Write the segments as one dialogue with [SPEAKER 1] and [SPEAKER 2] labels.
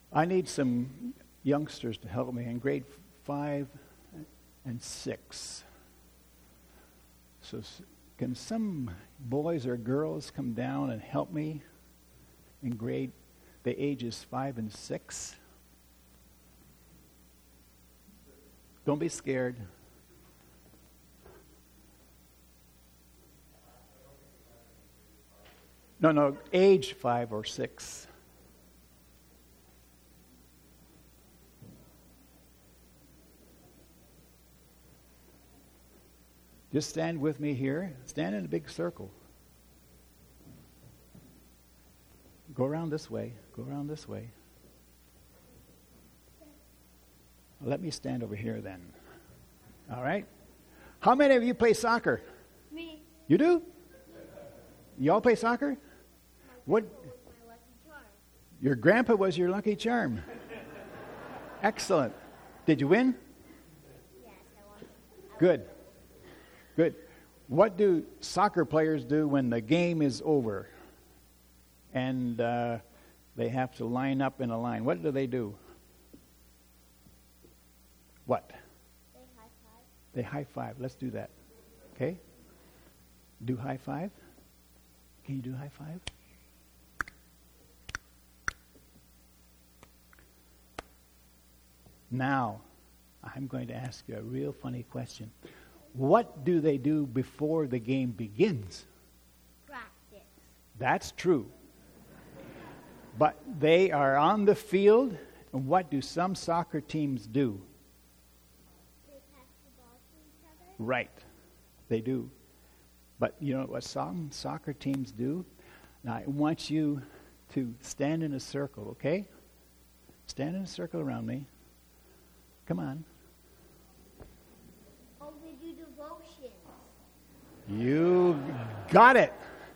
[SPEAKER 1] I need some youngsters to help me in grade 5 and 6. So can some boys or girls come down and help me in the ages 5 and 6? Don't be scared. No, age 5 or 6. Just stand with me here. Stand in a big circle. Go around this way. Go around this way. Let me stand over here then. All right? How many of you play soccer?
[SPEAKER 2] Me.
[SPEAKER 1] You do? You all play soccer? What?
[SPEAKER 2] My lucky charm.
[SPEAKER 1] Your grandpa was your lucky charm. Excellent. Did you win?
[SPEAKER 2] Yes, I won.
[SPEAKER 1] Good. Good. What do soccer players do when the game is over and they have to line up in a line? What do they do? What?
[SPEAKER 2] They high five.
[SPEAKER 1] They high five. Let's do that. Okay? Do high five. Can you do high five? Now, I'm going to ask you a real funny question. What do they do before the game begins?
[SPEAKER 2] Practice.
[SPEAKER 1] That's true. But they are on the field, and what do some soccer teams do?
[SPEAKER 2] They pass the ball to each other.
[SPEAKER 1] Right. They do. But you know what some soccer teams do? Now, I want you to stand in a circle, okay? Stand in a circle around me. Come on.
[SPEAKER 2] Oh, they do devotions.
[SPEAKER 1] You got it.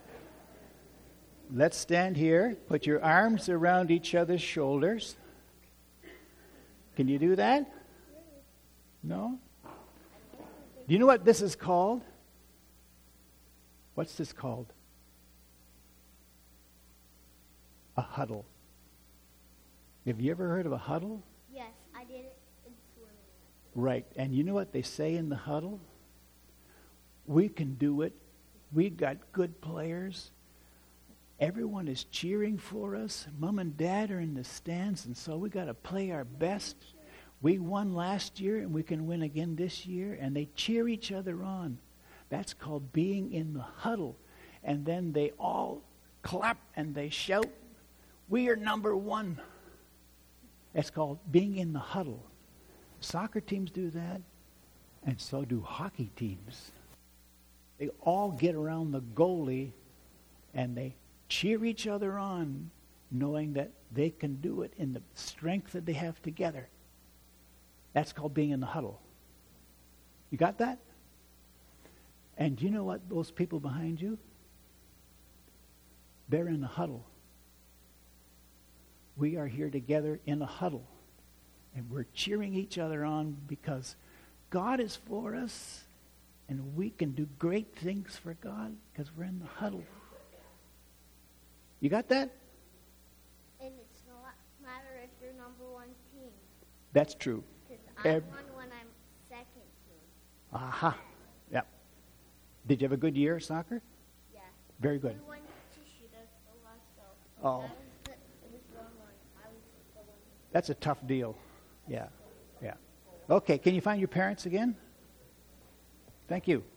[SPEAKER 1] Let's stand here. Put your arms around each other's shoulders. Can you do that? No? Do you know what this is called? What's this called? A huddle. Have you ever heard of a huddle?
[SPEAKER 2] Yes, I did it in swimming.
[SPEAKER 1] Right. And you know what they say in the huddle? We can do it. We got good players. Everyone is cheering for us. Mom and Dad are in the stands, and so we got to play our best. We won last year, and we can win again this year. And they cheer each other on. That's called being in the huddle. And then they all clap and they shout, "We are number one." That's called being in the huddle. Soccer teams do that, and so do hockey teams. They all get around the goalie, and they cheer each other on, knowing that they can do it in the strength that they have together. That's called being in the huddle. You got that? And you know what? Those people behind you, they're in the huddle. We are here together in a huddle. And we're cheering each other on because God is for us. And we can do great things for God because we're in the huddle. You got that?
[SPEAKER 2] And it's not matter if you're number one team.
[SPEAKER 1] That's true.
[SPEAKER 2] Because I won when I'm second team.
[SPEAKER 1] Aha. Yep. Did you have a good year at soccer?
[SPEAKER 2] Yeah.
[SPEAKER 1] Very good.
[SPEAKER 2] We went to shoot us the last so.
[SPEAKER 1] Oh.
[SPEAKER 2] It was 1-1. I was the one.
[SPEAKER 1] That's a tough deal. Yeah. Yeah. Okay, can you find your parents again? Thank you.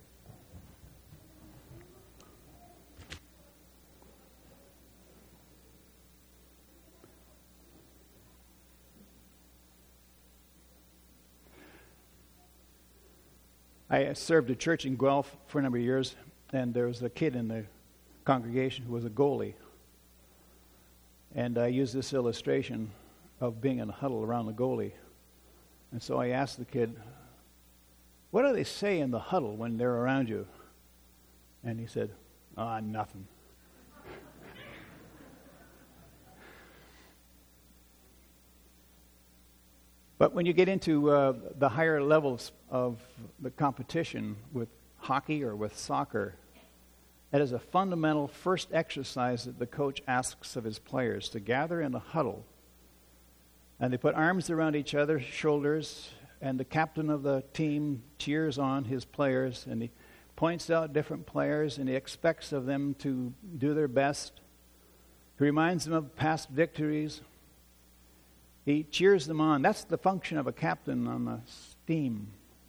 [SPEAKER 1] I served a church in Guelph for a number of years, and there was a kid in the congregation who was a goalie. And I used this illustration of being in a huddle around the goalie. And so I asked the kid, "What do they say in the huddle when they're around you?" And he said, "Nothing." But when you get into the higher levels of the competition with hockey or with soccer, it is a fundamental first exercise that the coach asks of his players to gather in a huddle And they put arms around each other's shoulders, and the captain of the team cheers on his players, and he points out different players, and he expects of them to do their best. He reminds them of past victories. He cheers them on. That's the function of a captain on a team.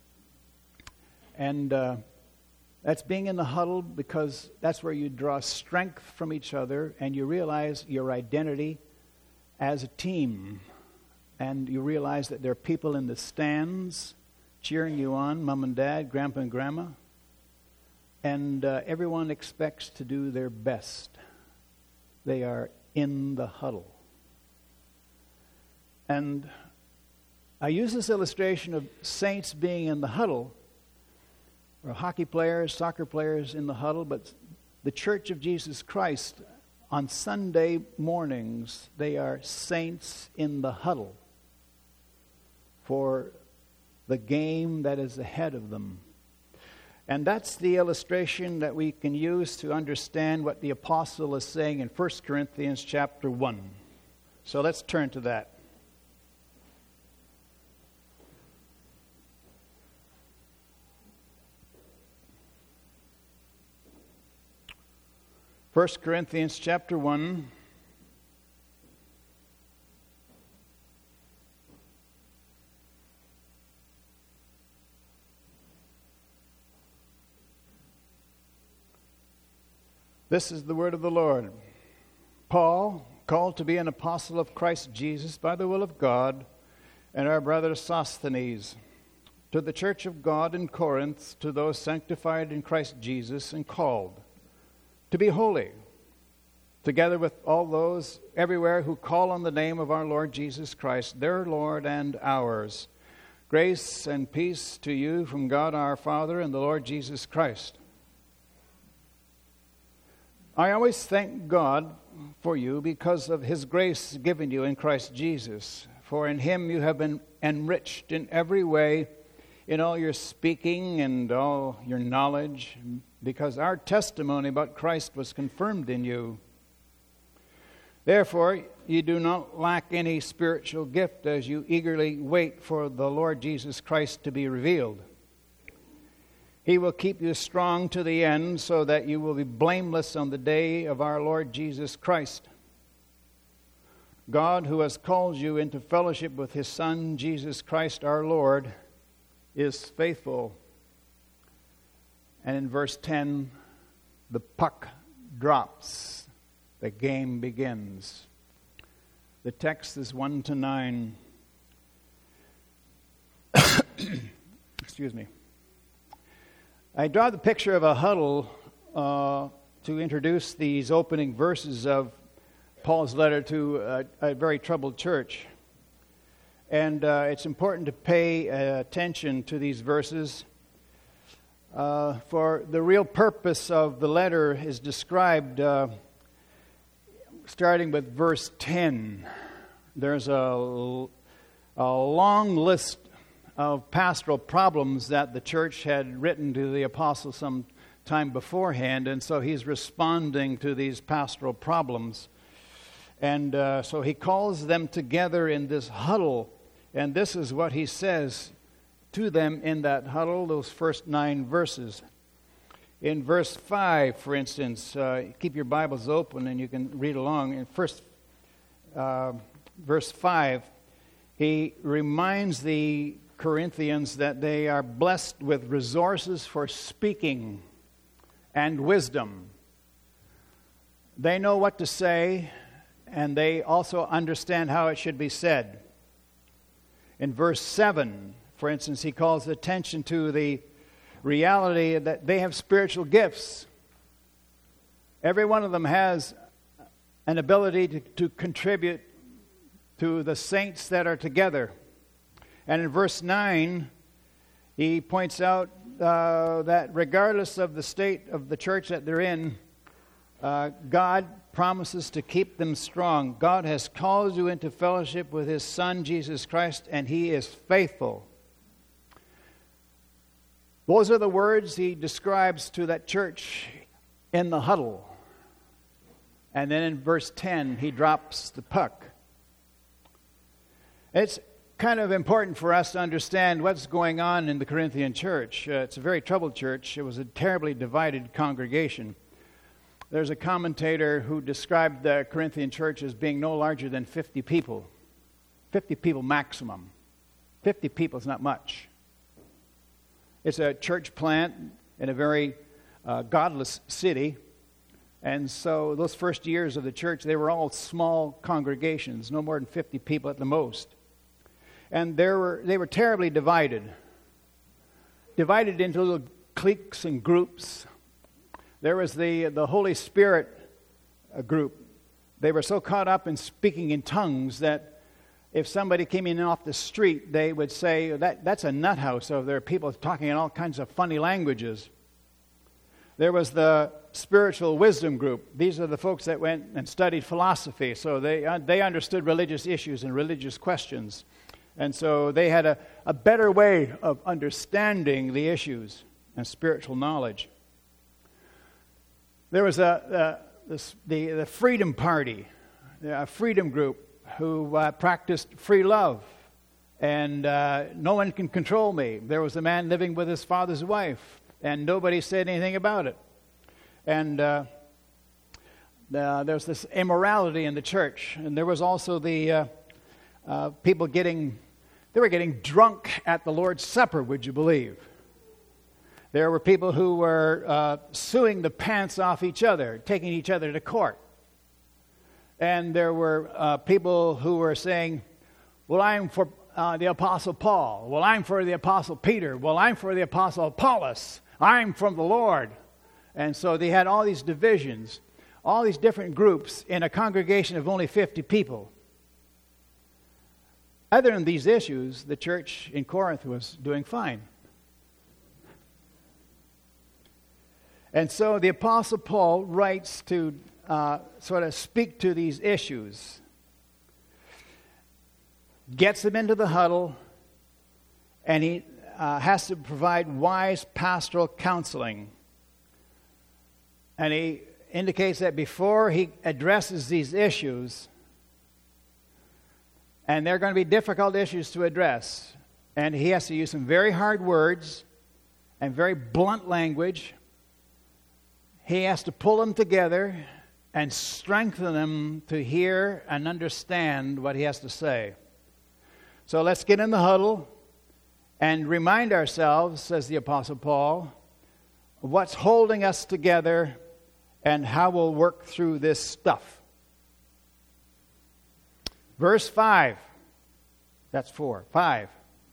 [SPEAKER 1] And that's being in the huddle, because that's where you draw strength from each other, and you realize your identity as a team. And you realize that there are people in the stands cheering you on, mom and dad, grandpa and grandma. And everyone expects to do their best. They are in the huddle. And I use this illustration of saints being in the huddle, or hockey players, soccer players in the huddle, but the Church of Jesus Christ, on Sunday mornings, they are saints in the huddle for the game that is ahead of them. And that's the illustration that we can use to understand what the apostle is saying in 1 Corinthians chapter 1. So let's turn to that. First Corinthians chapter 1. This is the word of the Lord. Paul, called to be an apostle of Christ Jesus by the will of God, and our brother Sosthenes, to the church of God in Corinth, to those sanctified in Christ Jesus and called to be holy, together with all those everywhere who call on the name of our Lord Jesus Christ, their Lord and ours. Grace and peace to you from God our Father and the Lord Jesus Christ. I always thank God for you because of his grace given you in Christ Jesus. For in him you have been enriched in every way, in all your speaking and all your knowledge, because our testimony about Christ was confirmed in you. Therefore, you do not lack any spiritual gift as you eagerly wait for the Lord Jesus Christ to be revealed. He will keep you strong to the end so that you will be blameless on the day of our Lord Jesus Christ. God, who has called you into fellowship with his Son, Jesus Christ our Lord, is faithful. And in verse 10, the puck drops. The game begins. The text is 1-9. Excuse me. I draw the picture of a huddle to introduce these opening verses of Paul's letter to a very troubled church. And it's important to pay attention to these verses, for the real purpose of the letter is described starting with verse 10. There's a long list of pastoral problems that the church had written to the apostle some time beforehand, and so he's responding to these pastoral problems. And so he calls them together in this huddle, and this is what he says to them in that huddle, those first 9 verses. In verse 5, for instance, keep your Bibles open and you can read along. In verse 5, he reminds the Corinthians that they are blessed with resources for speaking and wisdom. They know what to say, and they also understand how it should be said. In verse 7, for instance, he calls attention to the reality that they have spiritual gifts. Every one of them has an ability to contribute to the saints that are together. And in verse 9, he points out that regardless of the state of the church that they're in, God promises to keep them strong. God has called you into fellowship with his Son, Jesus Christ, and he is faithful. Those are the words he describes to that church in the huddle. And then in verse 10, he drops the puck. It's kind of important for us to understand what's going on in the Corinthian church. It's a very troubled church. It was a terribly divided congregation. There's a commentator who described the Corinthian church as being no larger than 50 people. 50 people maximum. 50 people is not much. It's a church plant in a very godless city. And so those first years of the church, they were all small congregations, no more than 50 people at the most. And they were terribly divided into little cliques and groups. There was the Holy Spirit group. They were so caught up in speaking in tongues that if somebody came in off the street, they would say, that's a nut house. So there are people talking in all kinds of funny languages. There was the spiritual wisdom group. These are the folks that went and studied philosophy. So they understood religious issues and religious questions. And so they had a better way of understanding the issues and spiritual knowledge. There was the Freedom Party, a freedom group who practiced free love. And no one can control me. There was a man living with his father's wife, and nobody said anything about it. And there's this immorality in the church. And there was also the people getting drunk at the Lord's Supper, would you believe? There were people who were suing the pants off each other, taking each other to court. And there were people who were saying, well, I'm for the Apostle Paul. Well, I'm for the Apostle Peter. Well, I'm for the Apostle Apollos. I'm from the Lord. And so they had all these divisions, all these different groups in a congregation of only 50 people. Other than these issues, the church in Corinth was doing fine. And so the Apostle Paul writes to sort of speak to these issues, gets them into the huddle, and he has to provide wise pastoral counseling. And he indicates that before he addresses these issues, and they're going to be difficult issues to address, and he has to use some very hard words and very blunt language. He has to pull them together and strengthen them to hear and understand what he has to say. So let's get in the huddle and remind ourselves, says the Apostle Paul, of what's holding us together and how we'll work through this stuff. Verse 5. That's 4. 5.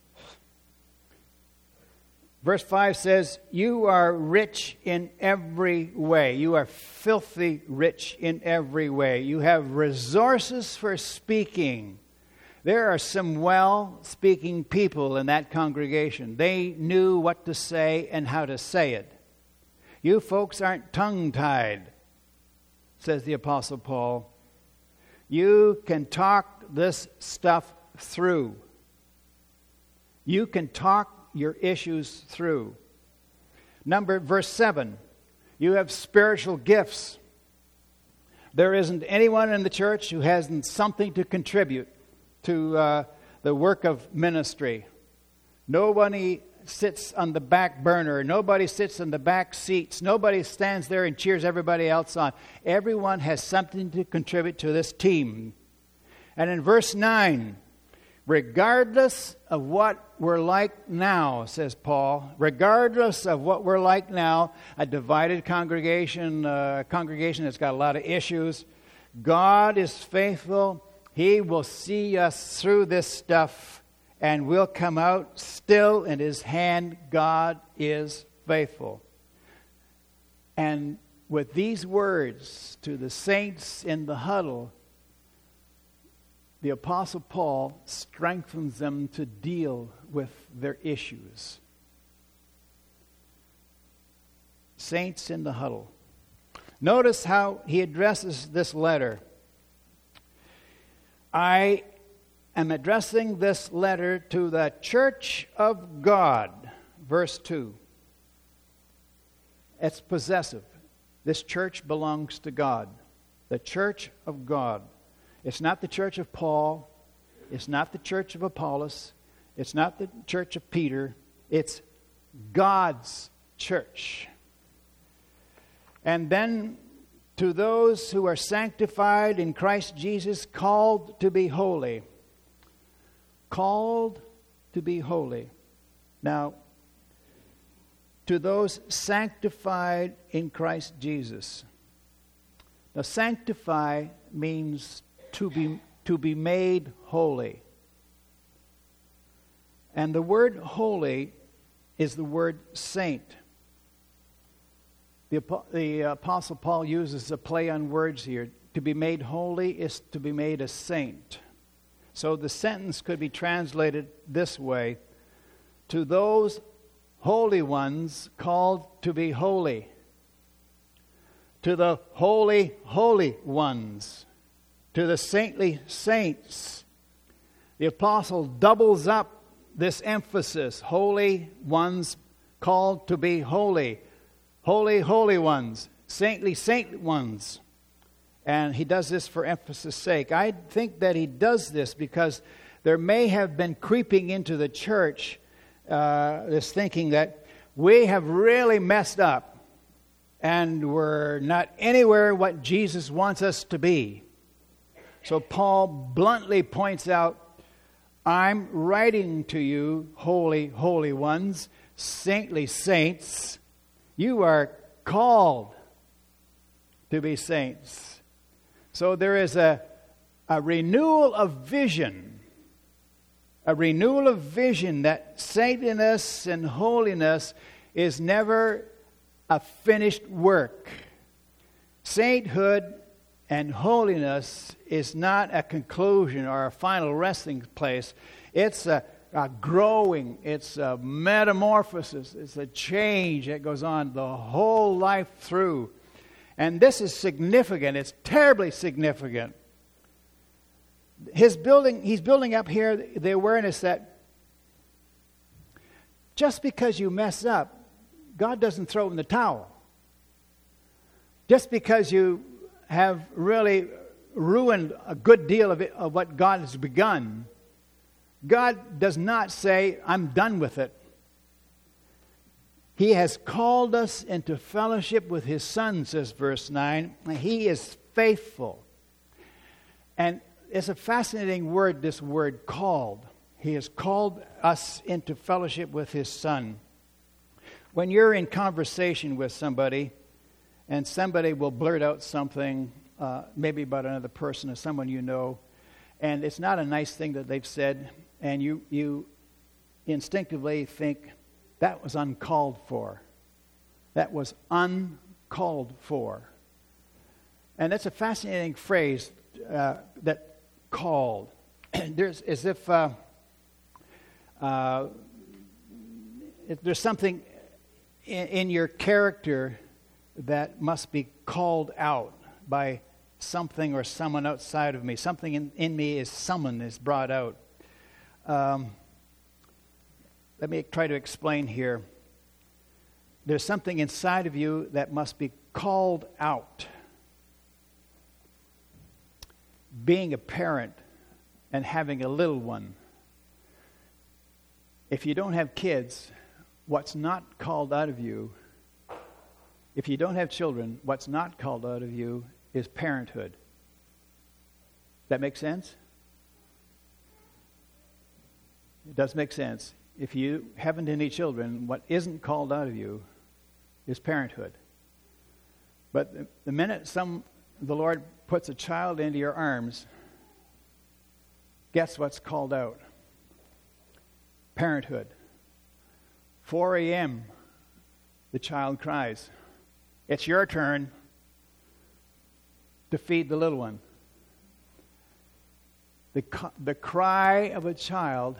[SPEAKER 1] Verse 5 says, you are rich in every way. You are filthy rich in every way. You have resources for speaking. There are some well-speaking people in that congregation. They knew what to say and how to say it. You folks aren't tongue-tied, says the Apostle Paul. You can talk this stuff through. You can talk your issues through. Verse 7, you have spiritual gifts. There isn't anyone in the church who hasn't something to contribute to the work of ministry. Nobody sits on the back burner. Nobody sits in the back seats. Nobody stands there and cheers everybody else on. Everyone has something to contribute to this team. And in verse 9, regardless of what we're like now, says Paul, regardless of what we're like now, a divided congregation, a congregation that's got a lot of issues, God is faithful. He will see us through this stuff, and we'll come out still in His hand. God is faithful. And with these words to the saints in the huddle, the Apostle Paul strengthens them to deal with their issues. Saints in the huddle. Notice how he addresses this letter. I am addressing this letter to the church of God. Verse 2. It's possessive. This church belongs to God. The church of God. It's not the church of Paul. It's not the church of Apollos. It's not the church of Peter. It's God's church. And then to those who are sanctified in Christ Jesus, called to be holy. Called to be holy. Now, to those sanctified in Christ Jesus. Now, sanctify means to be made holy. And the word holy is the word saint. The Apostle Paul uses a play on words here. To be made holy is to be made a saint. So the sentence could be translated this way: to those holy ones called to be holy. To the holy, holy ones. To the saintly saints. The apostle doubles up this emphasis. Holy ones called to be holy. Holy, holy ones. Saintly, saintly ones. And he does this for emphasis' sake. I think that he does this because there may have been creeping into the church this thinking that we have really messed up and we're not anywhere what Jesus wants us to be. So Paul bluntly points out, I'm writing to you, holy, holy ones, saintly saints. You are called to be saints. So there is a renewal of vision. A renewal of vision that saintliness and holiness is never a finished work. Sainthood and holiness is not a conclusion or a final resting place. It's a growing, it's a metamorphosis, it's a change that goes on the whole life through. And this is significant. It's terribly significant. He's building up here the awareness that just because you mess up, God doesn't throw in the towel. Just because you have really ruined a good deal of what God has begun, God does not say, I'm done with it. He has called us into fellowship with His Son, says verse 9. And He is faithful. And it's a fascinating word, this word called. He has called us into fellowship with His Son. When you're in conversation with somebody, and somebody will blurt out something, maybe about another person or someone you know, and it's not a nice thing that they've said, and you instinctively think, that was uncalled for. That was uncalled for. And that's a fascinating phrase, that called. There's as if there's something in your character that must be called out by something or someone outside of me. Something in me is summoned, is brought out. Let me try to explain here. There's something inside of you that must be called out. Being a parent and having a little one. If you don't have kids, what's not called out of you, if you don't have children, what's not called out of you is parenthood. That make sense? It does make sense. If you haven't any children, what isn't called out of you is parenthood. But the minute the Lord puts a child into your arms, guess what's called out? Parenthood. 4 a.m., the child cries. It's your turn to feed the little one. The cry of a child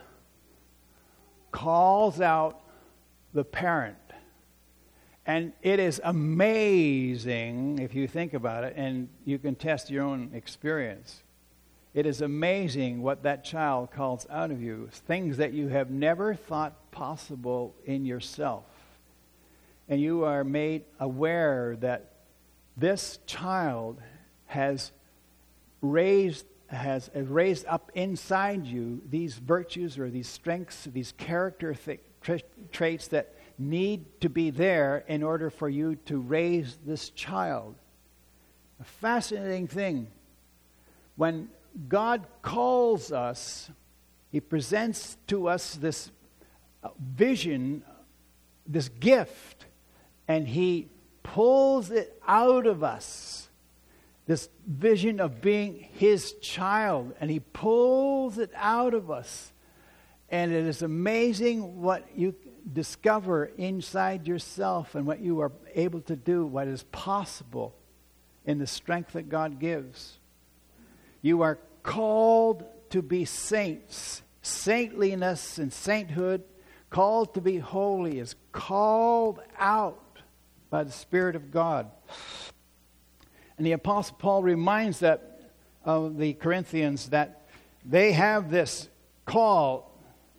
[SPEAKER 1] calls out the parent. And it is amazing, if you think about it, and you can test your own experience. It is amazing what that child calls out of you. Things that you have never thought possible in yourself. And you are made aware that this child has raised has raised up inside you these virtues or these strengths, these character traits that need to be there in order for you to raise this child. A fascinating thing. When God calls us, He presents to us this vision, this gift, and He pulls it out of us. This vision of being His child, and He pulls it out of us. And it is amazing what you discover inside yourself and what you are able to do, what is possible in the strength that God gives. You are called to be saints. Saintliness and sainthood, called to be holy, is called out by the Spirit of God. And the Apostle Paul reminds of the Corinthians that they have this call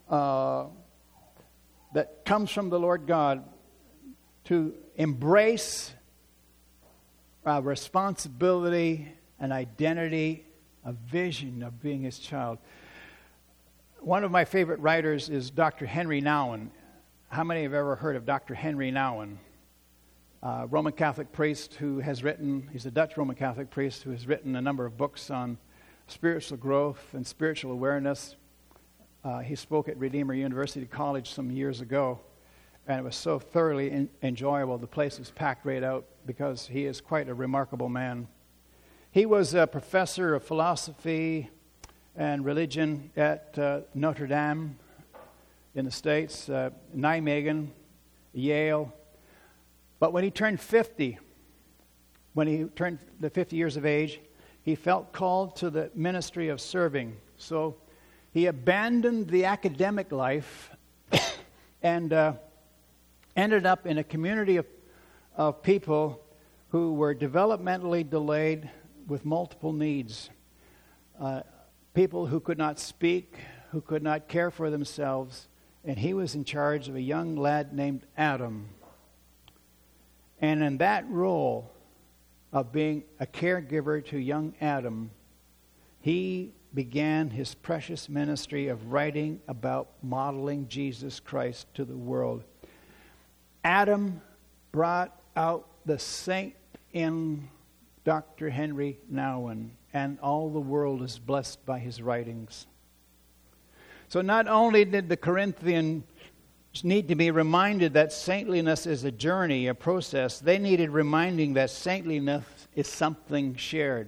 [SPEAKER 1] that comes from the Lord God to embrace a responsibility, an identity, a vision of being His child. One of my favorite writers is Dr. Henry Nouwen. How many have ever heard of Dr. Henry Nouwen? Roman Catholic priest who has written, he's a Dutch Roman Catholic priest who has written a number of books on spiritual growth and spiritual awareness. He spoke at Redeemer University College some years ago, and it was so thoroughly enjoyable. The place was packed right out because he is quite a remarkable man. He was a professor of philosophy and religion at Notre Dame in the States, Nijmegen, Yale. But when he turned 50, when he turned the 50 years of age, he felt called to the ministry of serving. So he abandoned the academic life and ended up in a community of people who were developmentally delayed with multiple needs. People who could not speak, who could not care for themselves, and he was in charge of a young lad named Adam. And in that role of being a caregiver to young Adam, he began his precious ministry of writing about modeling Jesus Christ to the world. Adam brought out the saint in Dr. Henry Nouwen, and all the world is blessed by his writings. So not only did the Corinthians need to be reminded that saintliness is a journey, a process, they needed reminding that saintliness is something shared.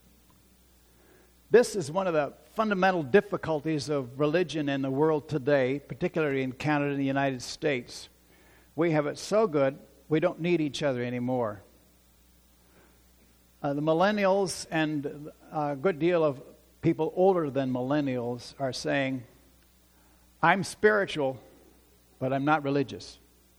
[SPEAKER 1] This is one of the fundamental difficulties of religion in the world today, particularly in Canada and the United States. We have it so good, we don't need each other anymore. The millennials and a good deal of people older than millennials are saying, I'm spiritual, but I'm not religious.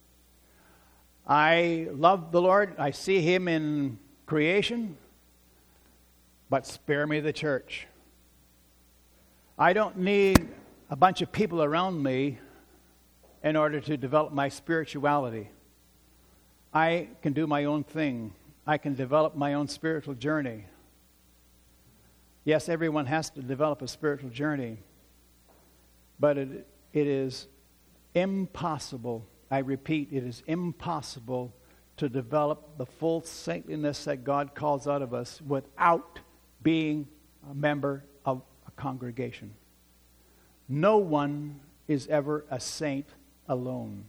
[SPEAKER 1] I love the Lord. I see Him in creation, but spare me the church. I don't need a bunch of people around me in order to develop my spirituality. I can do my own thing. I can develop my own spiritual journey. Yes, everyone has to develop a spiritual journey, but it is impossible, I repeat, it is impossible to develop the full saintliness that God calls out of us without being a member of a congregation. No one is ever a saint alone.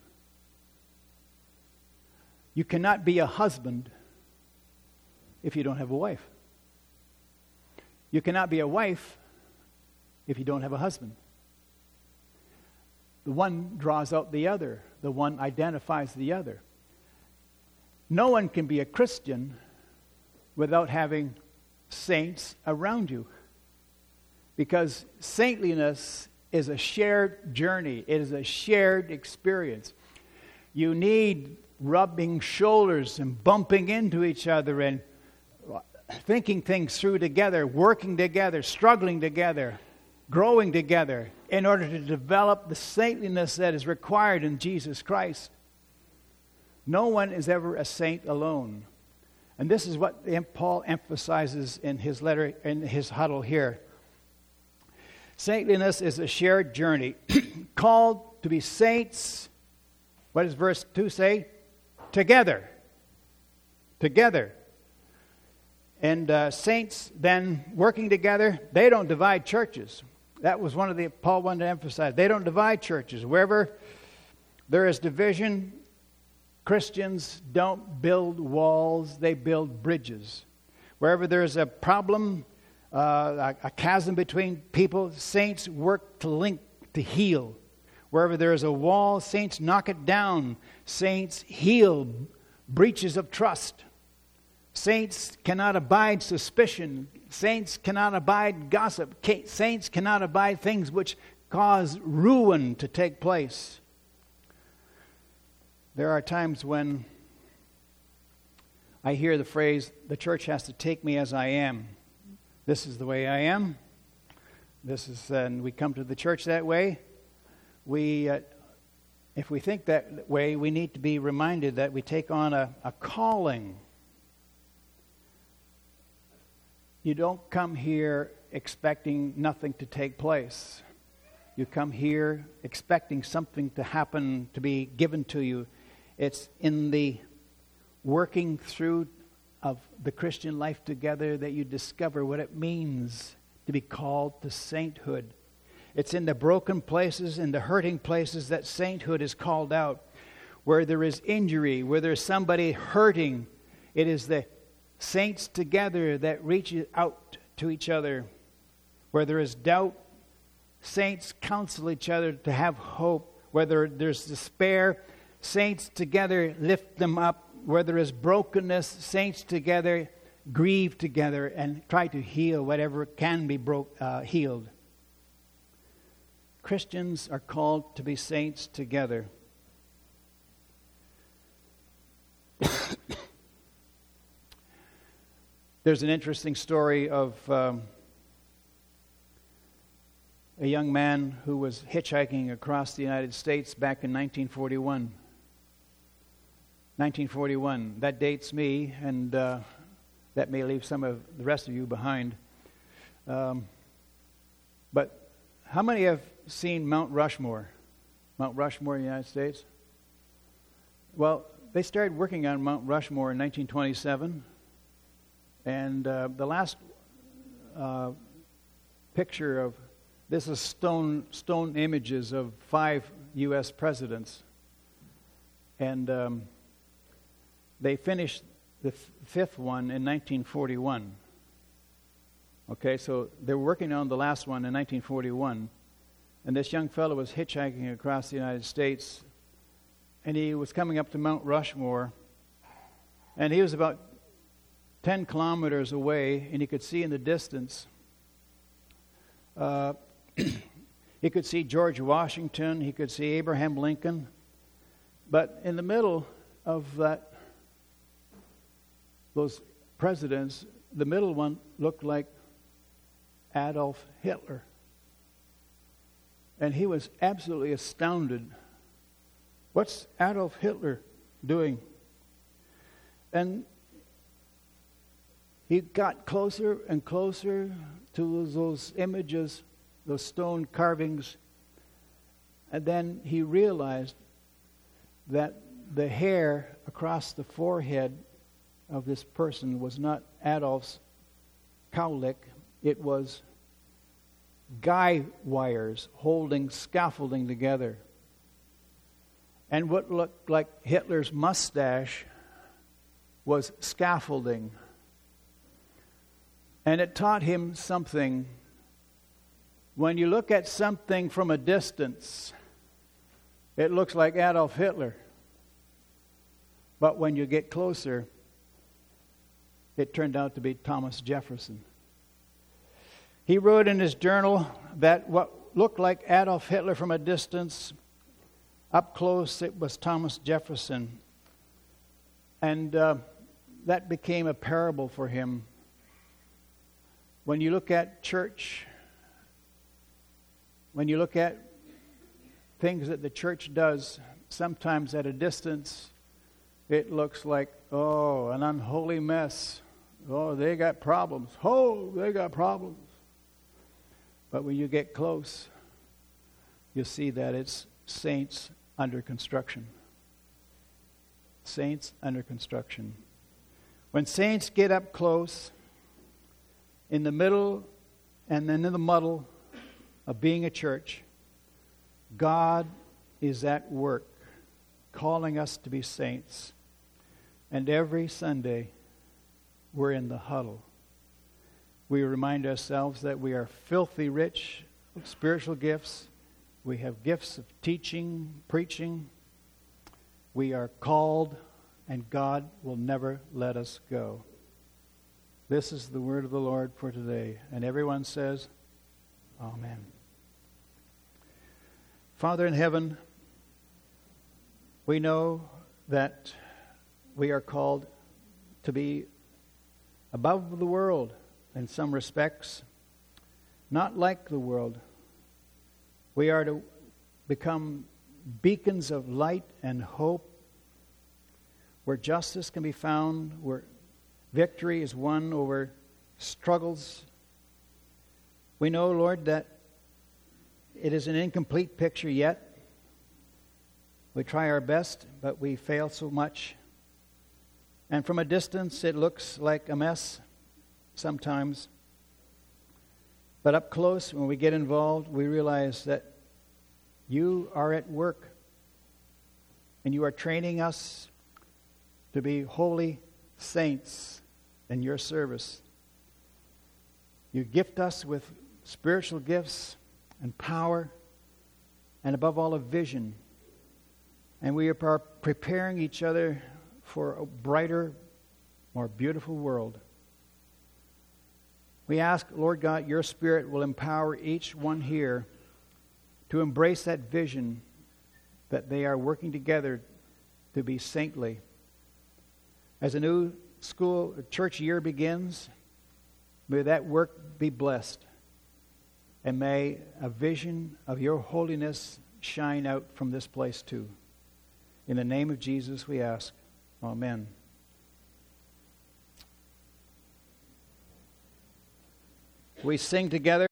[SPEAKER 1] You cannot be a husband if you don't have a wife. You cannot be a wife if you don't have a husband. The one draws out the other. The one identifies the other. No one can be a Christian without having saints around you. Because saintliness is a shared journey. It is a shared experience. You need rubbing shoulders and bumping into each other and thinking things through together, working together, struggling together, growing together in order to develop the saintliness that is required in Jesus Christ. No one is ever a saint alone. And this is what Paul emphasizes in his letter, in his huddle here. Saintliness is a shared journey. Called to be saints. What does verse 2 say? Together. Together. And saints then working together, they don't divide churches. That was one of the Paul wanted to emphasize. They don't divide churches. Wherever there is division, Christians don't build walls, they build bridges. Wherever there is a problem, a chasm between people, saints work to link, to heal. Wherever there is a wall, saints knock it down. Saints heal breaches of trust. Saints cannot abide suspicion. Saints cannot abide gossip. Saints cannot abide things which cause ruin to take place. There are times when I hear the phrase, the church has to take me as I am. This is the way I am. And we come to the church that way. If we think that way, we need to be reminded that we take on a calling. You don't come here expecting nothing to take place. You come here expecting something to happen, to be given to you. It's in the working through of the Christian life together that you discover what it means to be called to sainthood. It's in the broken places, in the hurting places that sainthood is called out. Where there is injury, where there's somebody hurting, it is the saints together that reach out to each other. Where there is doubt, saints counsel each other to have hope. Where there's despair, saints together lift them up. Where there is brokenness, saints together grieve together and try to heal whatever can be healed. Christians are called to be saints together. There's an interesting story of a young man who was hitchhiking across the United States back in 1941. 1941. That dates me, and that may leave some of the rest of you behind. But how many have seen Mount Rushmore? Mount Rushmore in the United States? Well, they started working on Mount Rushmore in 1927. And the last picture of this is stone images of 5 U.S. presidents. And they finished the fifth one in 1941. Okay, so they were working on the last one in 1941. And this young fellow was hitchhiking across the United States. And he was coming up to Mount Rushmore. And he was about 10 kilometers away. And he could see in the distance. He could see George Washington. He could see Abraham Lincoln. But in the middle of those presidents, the middle one looked like Adolf Hitler. And he was absolutely astounded. What's Adolf Hitler doing? And he got closer and closer to those images, those stone carvings. And then he realized that the hair across the forehead of this person was not Adolf's cowlick. It was guy wires holding scaffolding together. And what looked like Hitler's mustache was scaffolding. And it taught him something. When you look at something from a distance, it looks like Adolf Hitler. But when you get closer, it turned out to be Thomas Jefferson. He wrote in his journal that what looked like Adolf Hitler from a distance, up close it was Thomas Jefferson. And that became a parable for him. When you look at church, when you look at things that the church does, sometimes at a distance, it looks like, oh, an unholy mess. Oh, they got problems. Oh, they got problems. But when you get close, you'll see that it's saints under construction. Saints under construction. When saints get up close, in the middle and then in the muddle of being a church, God is at work, calling us to be saints. And every Sunday, we're in the huddle. We remind ourselves that we are filthy rich of spiritual gifts. We have gifts of teaching, preaching. We are called, and God will never let us go. This is the word of the Lord for today. And everyone says, Amen. Father in heaven, we know that we are called to be above the world in some respects, not like the world. We are to become beacons of light and hope, where justice can be found, where victory is won over struggles. We know, Lord, that it is an incomplete picture yet. We try our best, but we fail so much. And from a distance, it looks like a mess sometimes. But up close, when we get involved, we realize that you are at work, and you are training us to be holy saints in your service. You gift us with spiritual gifts and power, and above all, a vision. And we are preparing each other for a brighter, more beautiful world. We ask, Lord God, your Spirit will empower each one here to embrace that vision that they are working together to be saintly. As a new church year begins, may that work be blessed. And may a vision of your holiness shine out from this place too. In the name of Jesus we ask. Amen. We sing together.